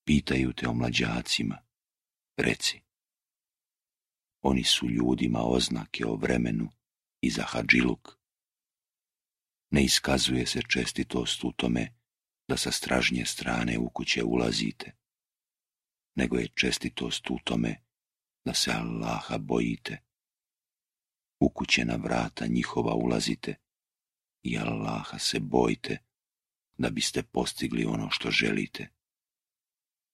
Pitaju te o mlađacima, reci. Oni su ljudima oznake o vremenu i za hadžiluk. Ne iskazuje se čestitost u tome da sa stražnje strane u kuće ulazite, nego je čestitost u tome da se Allaha bojite. U kuće na vrata njihova ulazite i Allaha se bojite da biste postigli ono što želite.